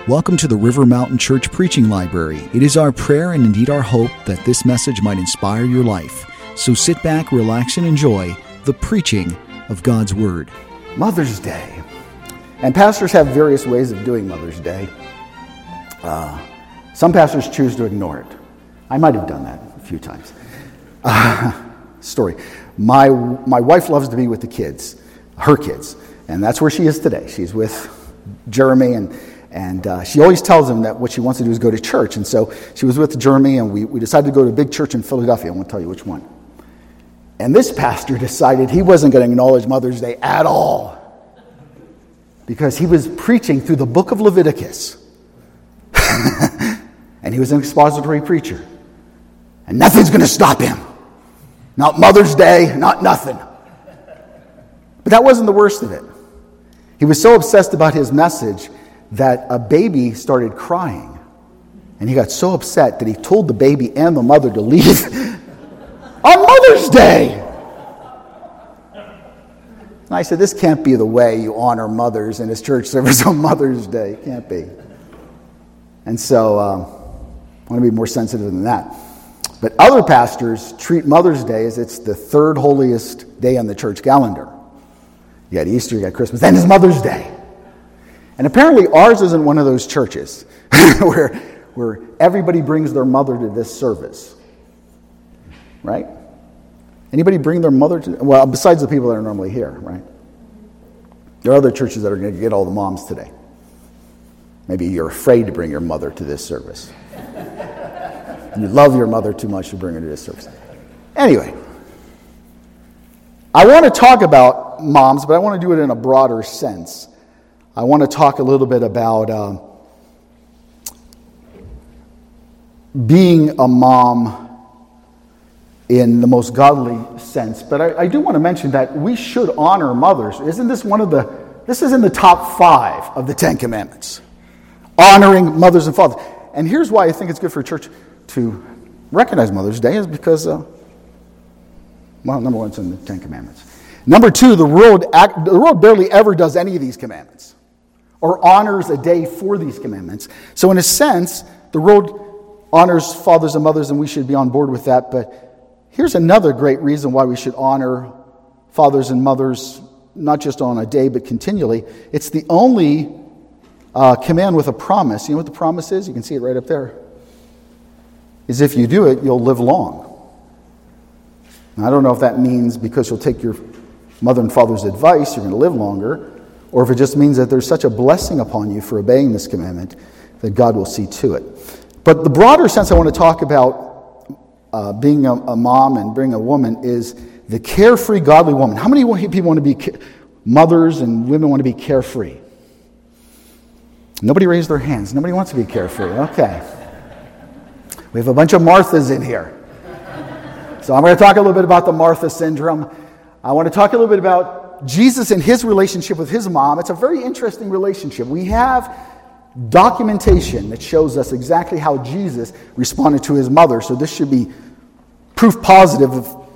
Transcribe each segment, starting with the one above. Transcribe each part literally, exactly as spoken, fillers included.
Welcome to the River Mountain Church Preaching Library. It is our prayer and indeed our hope that this message might inspire your life. So sit back, relax, and enjoy the preaching of God's Word. Mother's Day. And pastors have various ways of doing Mother's Day. Uh, some pastors choose to ignore it. I might have done that a few times. Uh, story. My, my wife loves to be with the kids, her kids, and that's where she is today. She's with Jeremy, and And uh, she always tells him that what she wants to do is go to church. And so she was with Jeremy, and we, we decided to go to a big church in Philadelphia. I won't tell you which one. And this pastor decided he wasn't going to acknowledge Mother's Day at all, because he was preaching through the book of Leviticus. And he was an expository preacher. And nothing's going to stop him. Not Mother's Day, not nothing. But that wasn't the worst of it. He was so obsessed about his message that a baby started crying. And he got so upset that he told the baby and the mother to leave on Mother's Day. And I said, this can't be the way you honor mothers in his church service on Mother's Day. It can't be. And so um, I want to be more sensitive than that. But other pastors treat Mother's Day as it's the third holiest day on the church calendar. You got Easter, you got Christmas, then it's Mother's Day. And apparently ours isn't one of those churches where, where everybody brings their mother to this service. Right? Anybody bring their mother to... Well, besides the people that are normally here, right? There are other churches that are going to get all the moms today. Maybe you're afraid to bring your mother to this service. You love your mother too much to bring her to this service. Anyway, I want to talk about moms, but I want to do it in a broader sense. I want to talk a little bit about uh, being a mom in the most godly sense. But I, I do want to mention that we should honor mothers. Isn't this one of the, this is in the top five of the Ten Commandments. Honoring mothers and fathers. And here's why I think it's good for a church to recognize Mother's Day is because, uh, well, number one, it's in the Ten Commandments. Number two, the world, act, the world barely ever does any of these commandments, or honors a day for these commandments. So in a sense, the world honors fathers and mothers, and we should be on board with that. But here's another great reason why we should honor fathers and mothers, not just on a day, but continually. It's the only uh, command with a promise. You know what the promise is? You can see it right up there. Is if you do it, you'll live long. Now, I don't know if that means because you'll take your mother and father's advice, you're going to live longer, or if it just means that there's such a blessing upon you for obeying this commandment that God will see to it. But the broader sense I want to talk about uh, being a, a mom and being a woman is the carefree, godly woman. How many people want to be ca- mothers and women want to be carefree? Nobody raised their hands. Nobody wants to be carefree. Okay. We have a bunch of Marthas in here. So I'm going to talk a little bit about the Martha syndrome. I want to talk a little bit about Jesus and his relationship with his mom. It's a very interesting relationship. We have documentation that shows us exactly how Jesus responded to his mother. So this should be proof positive of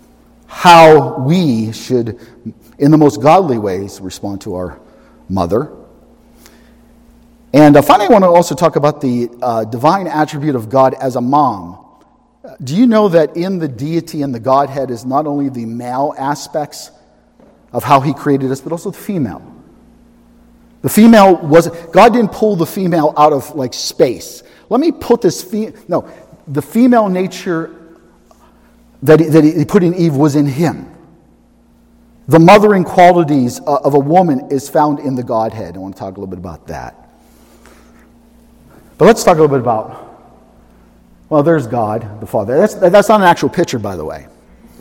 how we should, in the most godly ways, respond to our mother. And uh, finally, I want to also talk about the uh, divine attribute of God as a mom. Do you know that in the deity and the Godhead is not only the male aspects of how he created us, but also the female? The female was, God didn't pull the female out of like space. Let me put this, fe- no, the female nature that he, that he put in Eve was in him. The mothering qualities of a woman is found in the Godhead. I want to talk a little bit about that. But let's talk a little bit about, well, there's God, the Father. That's, that's not an actual picture, by the way.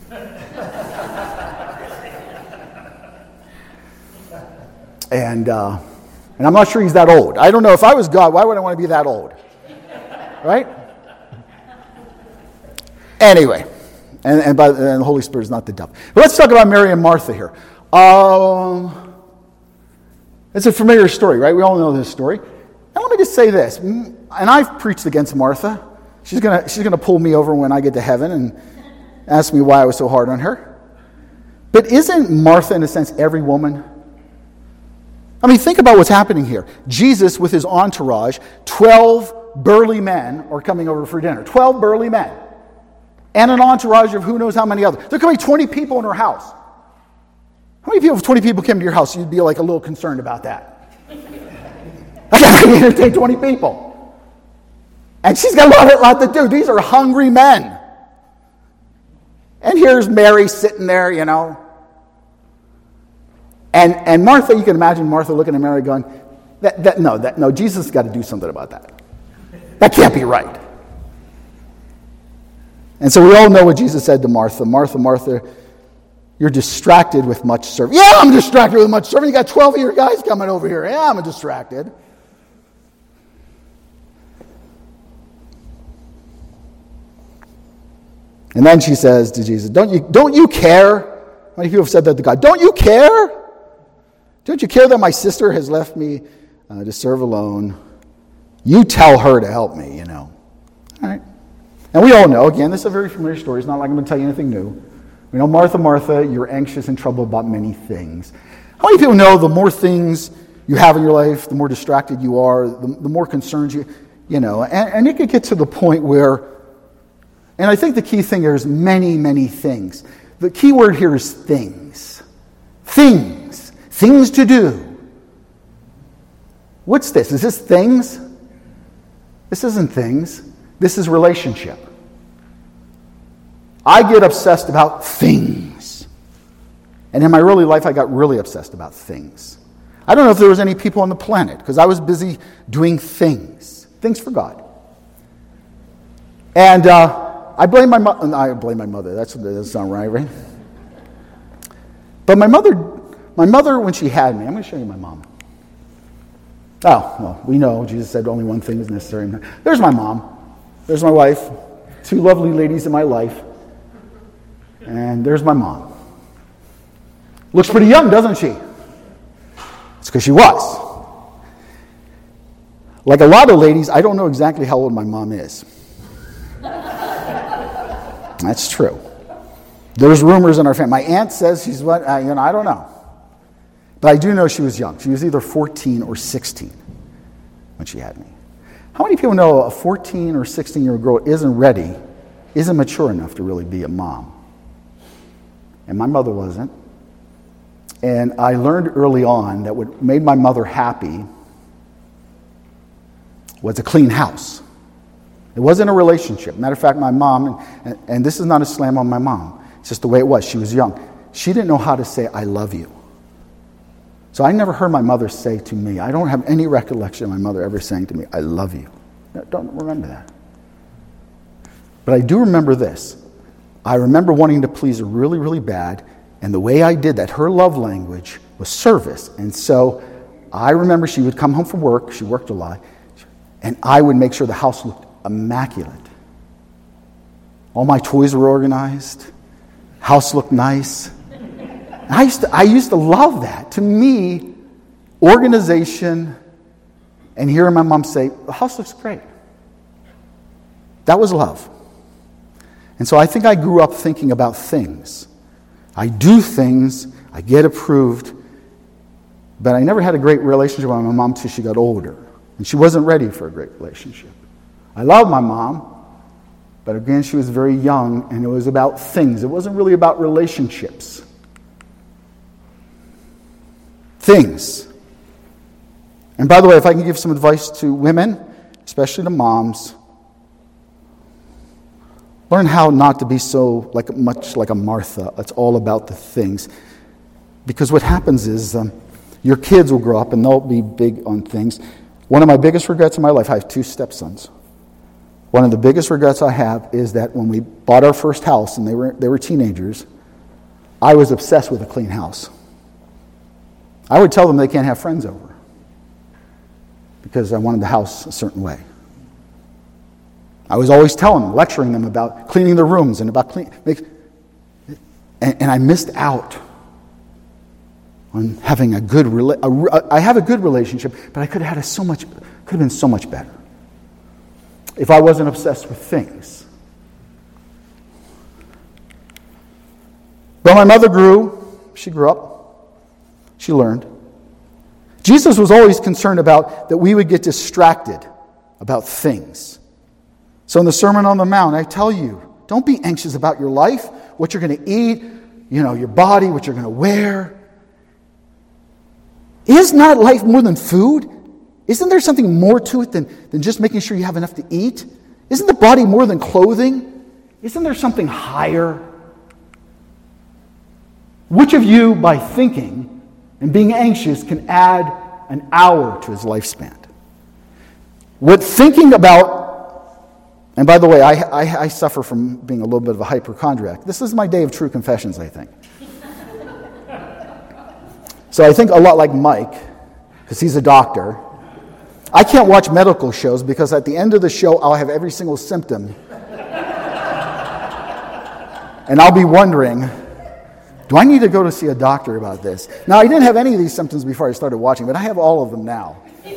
And uh, and I'm not sure he's that old. I don't know. If I was God, why would I want to be that old? Right? Anyway, and and, by, and the Holy Spirit is not the devil. But let's talk about Mary and Martha here. Um, it's a familiar story, right? We all know this story. I want to just say this, and I've preached against Martha. She's gonna she's gonna pull me over when I get to heaven and ask me why I was so hard on her. But isn't Martha, in a sense, every woman? I mean, think about what's happening here. Jesus with his entourage, twelve burly men are coming over for dinner. twelve burly men. And an entourage of who knows how many others. There could be twenty people in her house. How many people, if twenty people came to your house, you'd be like a little concerned about that? I can't entertain twenty people. And she's got a lot, a lot to do. These are hungry men. And here's Mary sitting there, you know. And and Martha, you can imagine Martha looking at Mary going, that, that, no, that, no, Jesus has got to do something about that. That can't be right. And so we all know what Jesus said to Martha. Martha, Martha, you're distracted with much serving. Yeah, I'm distracted with much serving. You got twelve of your guys coming over here. Yeah, I'm distracted. And then she says to Jesus, don't you, don't you care? How many people have said that to God? Don't you care? Don't you care that my sister has left me uh, to serve alone? You tell her to help me, you know. All right. And we all know, again, this is a very familiar story. It's not like I'm going to tell you anything new. We know, Martha, Martha, you're anxious and troubled about many things. How many people know the more things you have in your life, the more distracted you are, the, the more concerns you, you know. And, and it could get to the point where, and I think the key thing here is many, many things. The key word here is things. Things. Things to do. What's this? Is this things? This isn't things. This is relationship. I get obsessed about things. And in my early life, I got really obsessed about things. I don't know if there was any people on the planet, because I was busy doing things. Things for God. And uh, I blame my mother. I blame my mother. That's, that's not right, right? But my mother, my mother, when she had me, I'm going to show you my mom. Oh, well, we know Jesus said only one thing is necessary. There's my mom. There's my wife. Two lovely ladies in my life. And there's my mom. Looks pretty young, doesn't she? It's because she was. Like a lot of ladies, I don't know exactly how old my mom is. That's true. There's rumors in our family. My aunt says she's what, uh, you know, I don't know. But I do know she was young. She was either fourteen or sixteen when she had me. How many people know a fourteen or sixteen-year-old girl isn't ready, isn't mature enough to really be a mom? And my mother wasn't. And I learned early on that what made my mother happy was a clean house. It wasn't a relationship. Matter of fact, my mom, and, and this is not a slam on my mom, it's just the way it was. She was young. She didn't know how to say, I love you. So I never heard my mother say to me, I don't have any recollection of my mother ever saying to me, I love you. I don't remember that. But I do remember this. I remember wanting to please her really, really bad, and the way I did that, her love language was service. And so I remember she would come home from work, she worked a lot, and I would make sure the house looked immaculate. All my toys were organized, house looked nice. I used to, I used to love that. To me, organization, and hearing my mom say, the house looks great. That was love. And so I think I grew up thinking about things. I do things, I get approved, but I never had a great relationship with my mom until she got older. And she wasn't ready for a great relationship. I love my mom, but again, she was very young, and it was about things. It wasn't really about relationships. Things. And by the way, if I can give some advice to women, especially to moms, learn how not to be so like much like a Martha. It's all about the things. Because what happens is um, your kids will grow up and they'll be big on things. One of my biggest regrets in my life, I have two stepsons. One of the biggest regrets I have is that when we bought our first house and they were they were teenagers, I was obsessed with a clean house. I would tell them they can't have friends over because I wanted the house a certain way. I was always telling them, lecturing them about cleaning the rooms and about clean. And, and I missed out on having a good. A, I have a good relationship, but I could have had a so much. Could have been so much better if I wasn't obsessed with things. But my mother grew. She grew up. She learned. Jesus was always concerned about that we would get distracted about things. So in the Sermon on the Mount, I tell you, don't be anxious about your life, what you're going to eat, you know, your body, what you're going to wear. Is not life more than food? Isn't there something more to it than, than just making sure you have enough to eat? Isn't the body more than clothing? Isn't there something higher? Which of you, by thinking and being anxious, can add an hour to his lifespan? What thinking about, and by the way, I, I, I suffer from being a little bit of a hypochondriac. This is my day of true confessions, I think. So I think a lot like Mike, because he's a doctor. I can't watch medical shows because at the end of the show, I'll have every single symptom. And I'll be wondering, do I need to go to see a doctor about this? Now, I didn't have any of these symptoms before I started watching, but I have all of them now.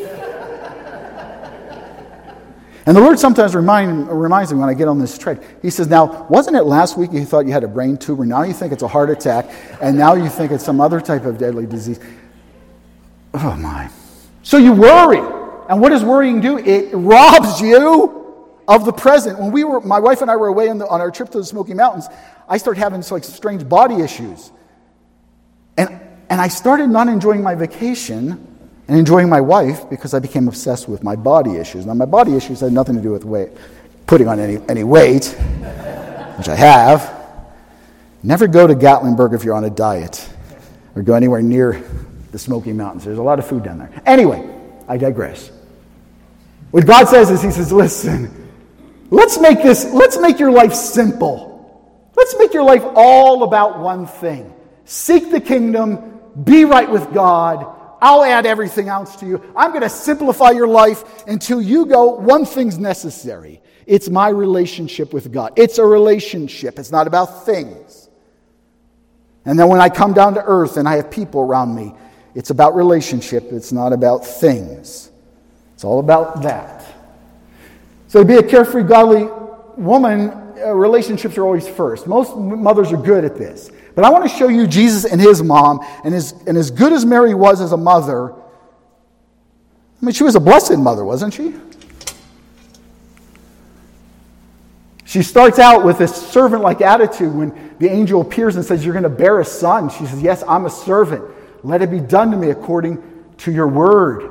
And the Lord sometimes remind, reminds me when I get on this trek. He says, now, wasn't it last week you thought you had a brain tumor? Now you think it's a heart attack. And now you think it's some other type of deadly disease. Oh, my. So you worry. And what does worrying do? It robs you of the present. When we were, my wife and I were away on, the, on our trip to the Smoky Mountains, I started having like strange body issues. And, and I started not enjoying my vacation and enjoying my wife because I became obsessed with my body issues. Now, my body issues had nothing to do with weight, putting on any, any weight, which I have. Never go to Gatlinburg if you're on a diet or go anywhere near the Smoky Mountains. There's a lot of food down there. Anyway, I digress. What God says is, he says, listen, let's make this, let's make your life simple. Let's make your life all about one thing. Seek the kingdom, be right with God. I'll add everything else to you. I'm going to simplify your life until you go, one thing's necessary. It's my relationship with God. It's a relationship. It's not about things. And then when I come down to earth and I have people around me, it's about relationship. It's not about things. It's all about that. So to be a carefree, godly woman, uh, relationships are always first. Most mothers are good at this. But I want to show you Jesus and his mom, and as, and as good as Mary was as a mother, I mean, she was a blessed mother, wasn't she? She starts out with this servant-like attitude when the angel appears and says, you're going to bear a son. She says, yes, I'm a servant. Let it be done to me according to your word.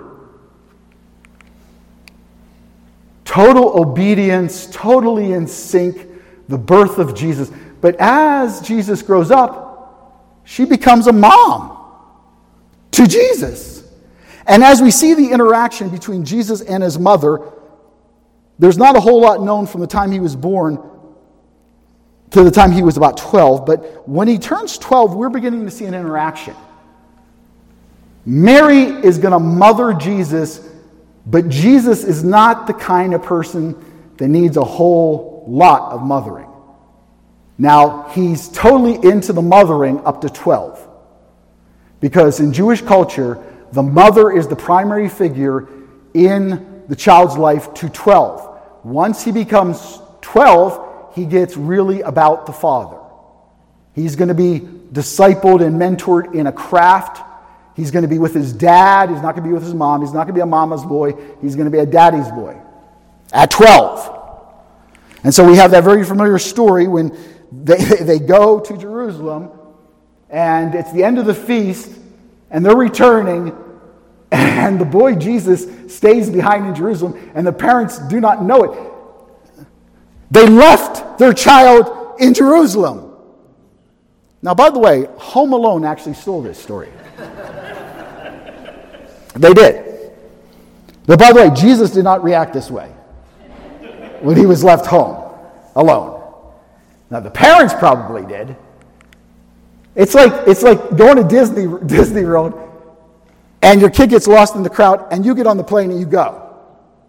Total obedience, totally in sync, the birth of Jesus. But as Jesus grows up, she becomes a mom to Jesus. And as we see the interaction between Jesus and his mother, there's not a whole lot known from the time he was born to the time he was about twelve. But when he turns twelve, we're beginning to see an interaction. Mary is going to mother Jesus, but Jesus is not the kind of person that needs a whole lot of mothering. Now, he's totally into the mothering up to twelve. Because in Jewish culture, the mother is the primary figure in the child's life to twelve. Once he becomes twelve, he gets really about the father. He's going to be discipled and mentored in a craft. He's going to be with his dad. He's not going to be with his mom. He's not going to be a mama's boy. He's going to be a daddy's boy at twelve. And so we have that very familiar story when they, they go to Jerusalem, and it's the end of the feast, and they're returning, and the boy Jesus stays behind in Jerusalem, and the parents do not know it. They left their child in Jerusalem. Now, by the way, Home Alone actually stole this story. They did. But by the way, Jesus did not react this way when he was left home alone. Now, the parents probably did. It's like it's like going to Disney Disney World, and your kid gets lost in the crowd, and you get on the plane and you go.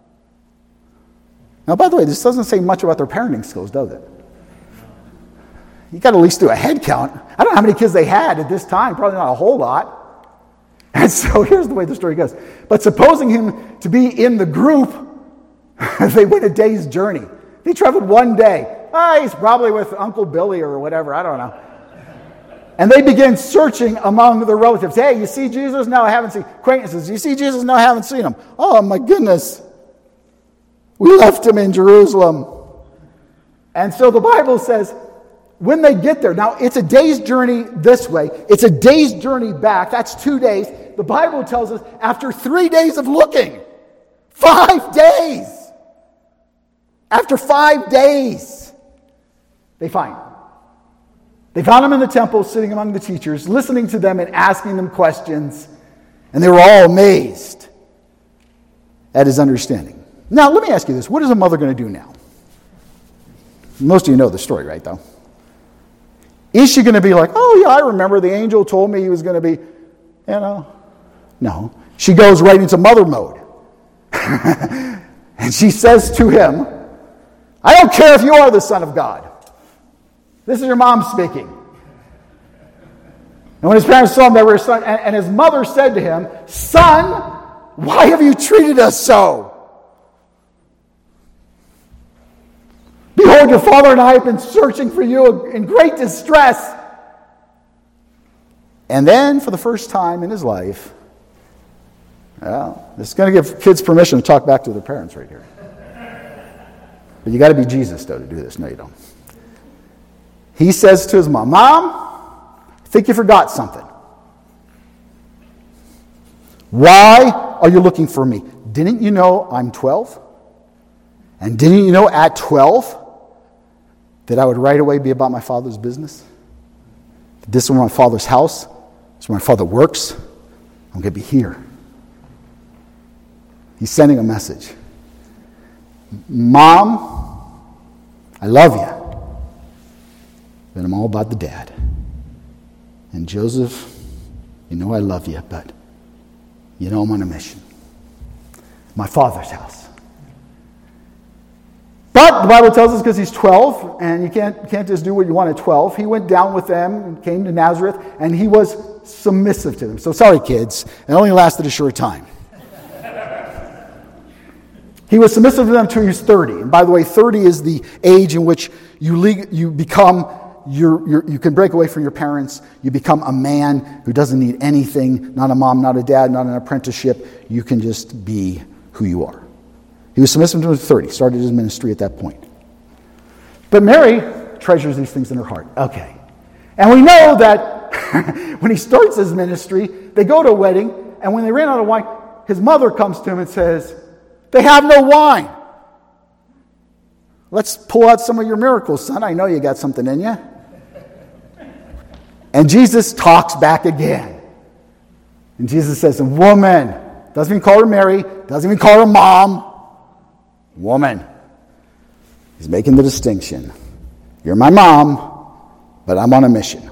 Now, by the way, this doesn't say much about their parenting skills, does it? You got to at least do a head count. I don't know how many kids they had at this time. Probably not a whole lot. And so here's the way the story goes. But supposing him to be in the group, they went a day's journey. They traveled one day. Ah, he's probably with Uncle Billy or whatever. I don't know. And they begin searching among their relatives. Hey, you see Jesus? No, I haven't seen. Acquaintances, you see Jesus? No, I haven't seen him. Oh, my goodness. We left him in Jerusalem. And so the Bible says, when they get there, now it's a day's journey this way. It's a day's journey back. That's two days. The Bible tells us after three days of looking, five days. After five days, they find him. They found him in the temple, sitting among the teachers, listening to them and asking them questions. And they were all amazed at his understanding. Now, let me ask you this. What is a mother going to do now? Most of you know the story, right, though? Is she going to be like, oh, yeah, I remember the angel told me he was going to be, you know? No. She goes right into mother mode. And she says to him, I don't care if you are the Son of God. This is your mom speaking. And when his parents saw him, they were his son. And, and his mother said to him, Son, why have you treated us so? Behold, your father and I have been searching for you in great distress. And then, for the first time in his life, well, it's going to give kids permission to talk back to their parents right here. But you got to be Jesus, though, to do this. No, you don't. He says to his mom, Mom, I think you forgot something. Why are you looking for me? Didn't you know I'm twelve? And didn't you know at twelve that I would right away be about my Father's business? This is my Father's house. This is where my Father works. I'm going to be here. He's sending a message. Mom, I love you. But I'm all about the dad. And Joseph, you know I love you, but you know I'm on a mission. My Father's house. But the Bible tells us because he's twelve, and you can't, can't just do what you want at twelve. He went down with them and came to Nazareth, and he was submissive to them. So sorry, kids. It only lasted a short time. He was submissive to them until he was thirty. And by the way, thirty is the age in which you le- you become, you're, you're, you can break away from your parents. You become a man who doesn't need anything, not a mom, not a dad, not an apprenticeship. You can just be who you are. He was submissive to him at thirty, started his ministry at that point. But Mary treasures these things in her heart. Okay. And we know that when he starts his ministry, they go to a wedding, and when they ran out of wine, his mother comes to him and says, they have no wine. Let's pull out some of your miracles, son. I know you got something in you. And Jesus talks back again. And Jesus says, woman, doesn't even call her Mary, doesn't even call her mom. Woman. He's making the distinction. You're my mom, but I'm on a mission.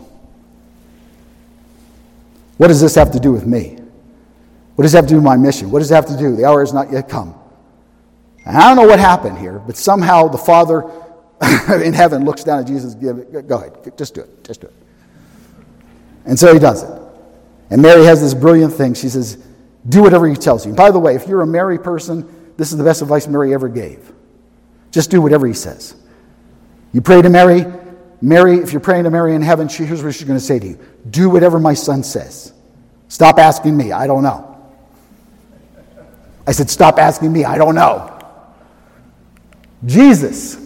What does this have to do with me? What does it have to do with my mission? What does it have to do? The hour has not yet come. And I don't know what happened here, but somehow the Father in heaven looks down at Jesus and gives, go ahead, just do it, just do it. And so he does it. And Mary has this brilliant thing. She says, do whatever he tells you. By the way, if you're a Mary person, this is the best advice Mary ever gave. Just do whatever he says. You pray to Mary. Mary, if you're praying to Mary in heaven, she, here's what she's going to say to you. Do whatever my son says. Stop asking me. I don't know. I said, stop asking me. I don't know. Jesus.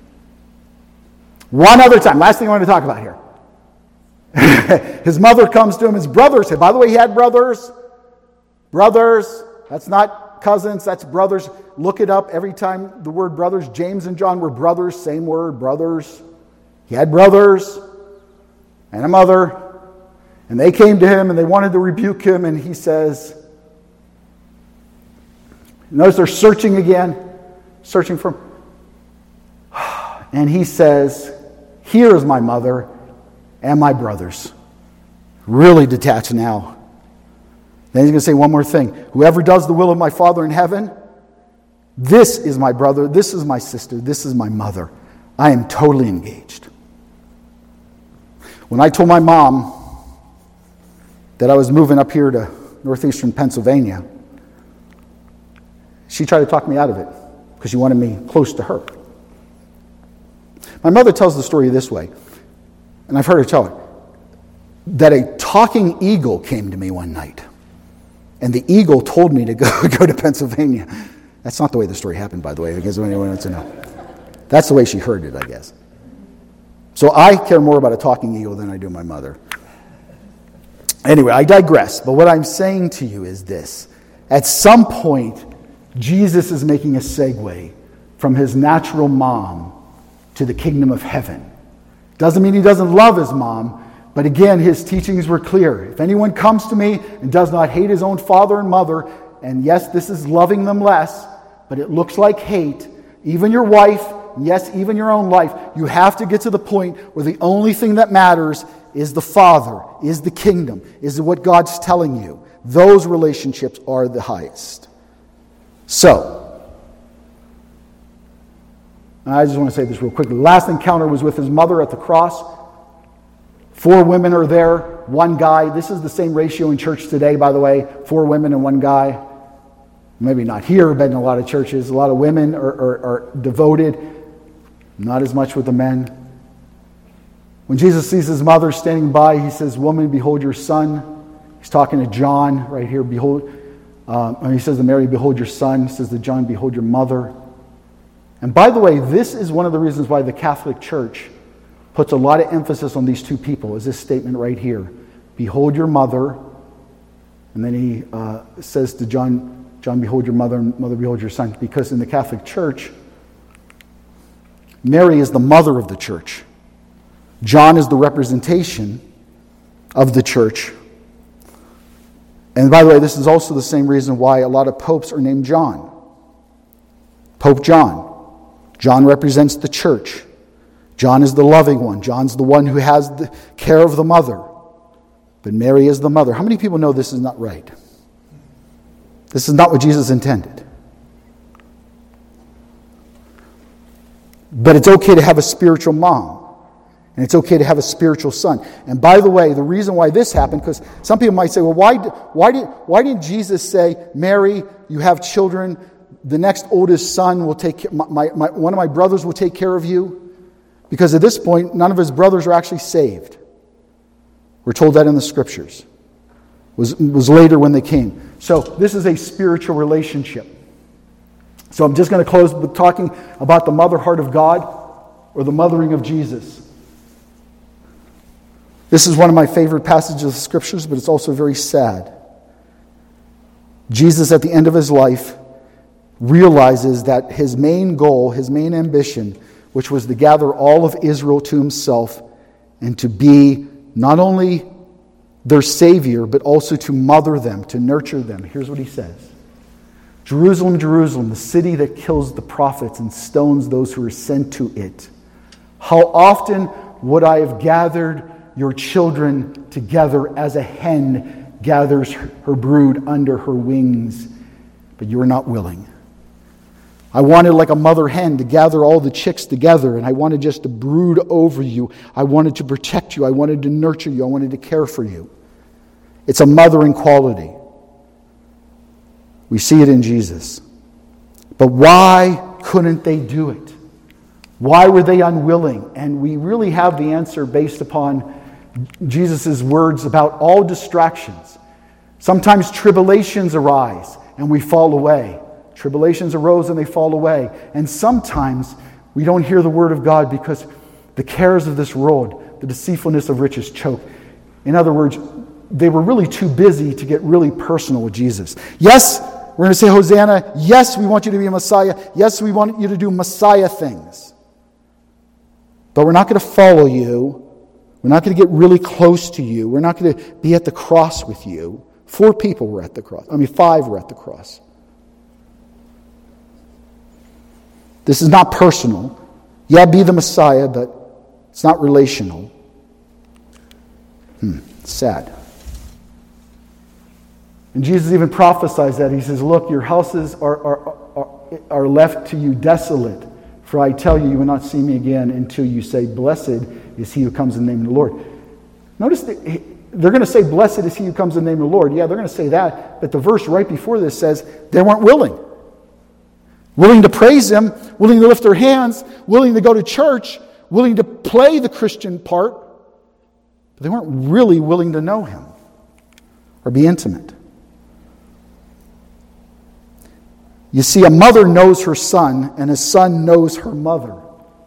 One other time. Last thing I want to talk about here. His mother comes to him. His brothers say, by the way, he had brothers. Brothers. That's not cousins. That's brothers. Look it up every time the word brothers. James and John were brothers. Same word, brothers. He had brothers and a mother. And they came to him and they wanted to rebuke him. And he says, notice they're searching again. Searching for him. And he says, here is my mother and my brothers. Really detached now. Then he's going to say one more thing. Whoever does the will of my Father in heaven, this is my brother, this is my sister, this is my mother. I am totally engaged. When I told my mom that I was moving up here to northeastern Pennsylvania, she tried to talk me out of it because she wanted me close to her. My mother tells the story this way, and I've heard her tell it. that a talking eagle came to me one night. And the eagle told me to go, go to Pennsylvania. That's not the way the story happened, by the way, because anyone wants to know. That's the way she heard it, I guess. So I care more about a talking eagle than I do my mother. Anyway, I digress. But what I'm saying to you is this. At some point, Jesus is making a segue from his natural mom to the kingdom of heaven. Doesn't mean he doesn't love his mom, but again, his teachings were clear. If anyone comes to me and does not hate his own father and mother, and yes, this is loving them less, but it looks like hate, even your wife, yes, even your own life, you have to get to the point where the only thing that matters is the Father, is the kingdom, is what God's telling you. Those relationships are the highest. So, I just want to say this real quickly. The last encounter was with his mother at the cross. Four women are there, one guy. This is the same ratio in church today, by the way. Four women and one guy. Maybe not here, but in a lot of churches. A lot of women are, are, are devoted. Not as much with the men. When Jesus sees his mother standing by, he says, "Woman, behold your son." He's talking to John right here. Behold, uh, and he says to Mary, "Behold your son." He says to John, "Behold your mother." And by the way, this is one of the reasons why the Catholic Church puts a lot of emphasis on these two people, is this statement right here. "Behold your mother." And then he uh, says to John, "John, behold your mother, and mother, behold your son." Because in the Catholic Church, Mary is the mother of the church. John is the representation of the church. And by the way, this is also the same reason why a lot of popes are named John. Pope John. John represents the church. John is the loving one. John's the one who has the care of the mother. But Mary is the mother. How many people know this is not right? This is not what Jesus intended. But it's okay to have a spiritual mom. And it's okay to have a spiritual son. And by the way, the reason why this happened, because some people might say, well, why, why, did, why didn't Jesus say, "Mary, you have children, the next oldest son will take my, my, my, one of my brothers will take care of you"? Because at this point, none of his brothers are actually saved. We're told that in the scriptures. It was, it was later when they came. So this is a spiritual relationship. So I'm just going to close with talking about the mother heart of God, or the mothering of Jesus. This is one of my favorite passages of the scriptures, but it's also very sad. Jesus, at the end of his life, realizes that his main goal, his main ambition, which was to gather all of Israel to himself and to be not only their Savior, but also to mother them, to nurture them. Here's what he says. "Jerusalem, Jerusalem, the city that kills the prophets and stones those who are sent to it. How often would I have gathered your children together as a hen gathers her brood under her wings, but you are not willing. I wanted, like a mother hen, to gather all the chicks together, and I wanted just to brood over you. I wanted to protect you. I wanted to nurture you. I wanted to care for you." It's a mothering quality. We see it in Jesus. But why couldn't they do it? Why were they unwilling? And we really have the answer based upon Jesus' words about all distractions. Sometimes tribulations arise and we fall away. Tribulations arose and they fall away. And sometimes we don't hear the word of God because the cares of this world, the deceitfulness of riches choke. In other words, they were really too busy to get really personal with Jesus. Yes, we're going to say Hosanna. Yes, we want you to be a Messiah. Yes, we want you to do Messiah things. But we're not going to follow you. We're not going to get really close to you. We're not going to be at the cross with you. Four people were at the cross. I mean, five were at the cross. This is not personal. Yeah, be the Messiah, but it's not relational. Hmm, sad. And Jesus even prophesies that. He says, look, your houses are, are, are, are left to you desolate. For I tell you, you will not see me again until you say, blessed is he who comes in the name of the Lord. Notice that they're going to say, blessed is he who comes in the name of the Lord. Yeah, they're going to say that. But the verse right before this says they weren't willing. Willing to praise him, willing to lift their hands, willing to go to church, willing to play the Christian part, but they weren't really willing to know him or be intimate. You see, a mother knows her son, and a son knows her mother.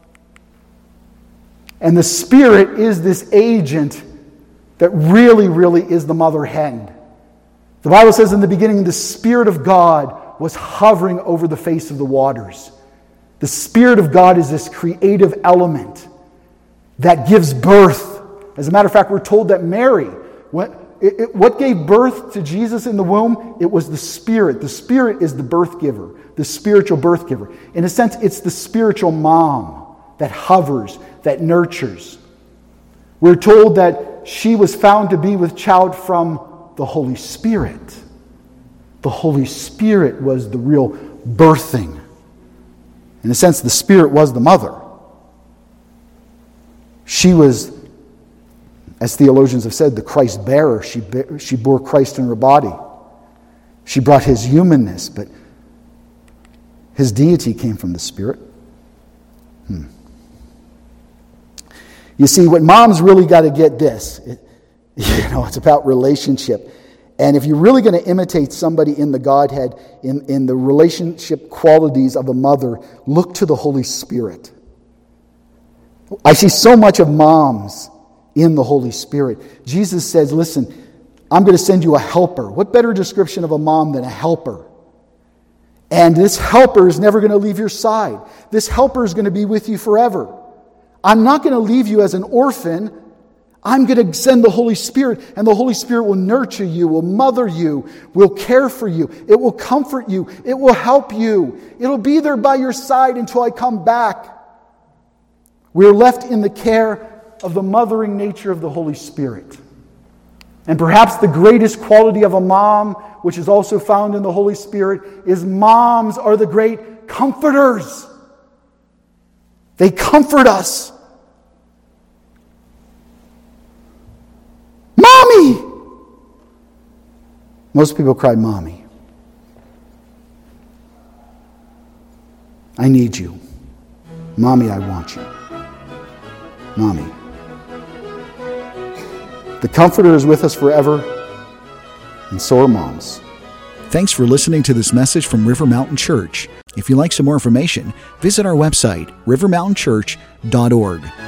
And the Spirit is this agent that really, really is the mother hen. The Bible says in the beginning, the Spirit of God was hovering over the face of the waters. The Spirit of God is this creative element that gives birth. As a matter of fact, we're told that Mary, when, it, it, what gave birth to Jesus in the womb? It was the Spirit. The Spirit is the birth giver, the spiritual birth giver. In a sense, it's the spiritual mom that hovers, that nurtures. We're told that she was found to be with child from the Holy Spirit. The Holy Spirit was the real birthing. In a sense, the Spirit was the mother. She was, as theologians have said, the Christ bearer. She, she bore Christ in her body. She brought his humanness, but his deity came from the Spirit. Hmm. You see, what moms really got to get this, it, you know, it's about relationship. And if you're really going to imitate somebody in the Godhead, in, in the relationship qualities of a mother, look to the Holy Spirit. I see so much of moms in the Holy Spirit. Jesus says, listen, I'm going to send you a helper. What better description of a mom than a helper? And this helper is never going to leave your side. This helper is going to be with you forever. I'm not going to leave you as an orphan. I'm going to send the Holy Spirit, and the Holy Spirit will nurture you, will mother you, will care for you. It will comfort you. It will help you. It'll be there by your side until I come back. We're left in the care of the mothering nature of the Holy Spirit. And perhaps the greatest quality of a mom, which is also found in the Holy Spirit, is moms are the great comforters. They comfort us. Mommy! Most people cry, Mommy. I need you. Mommy, I want you. Mommy. The Comforter is with us forever, and so are moms. Thanks for listening to this message from River Mountain Church. If you'd like some more information, visit our website, river mountain church dot org.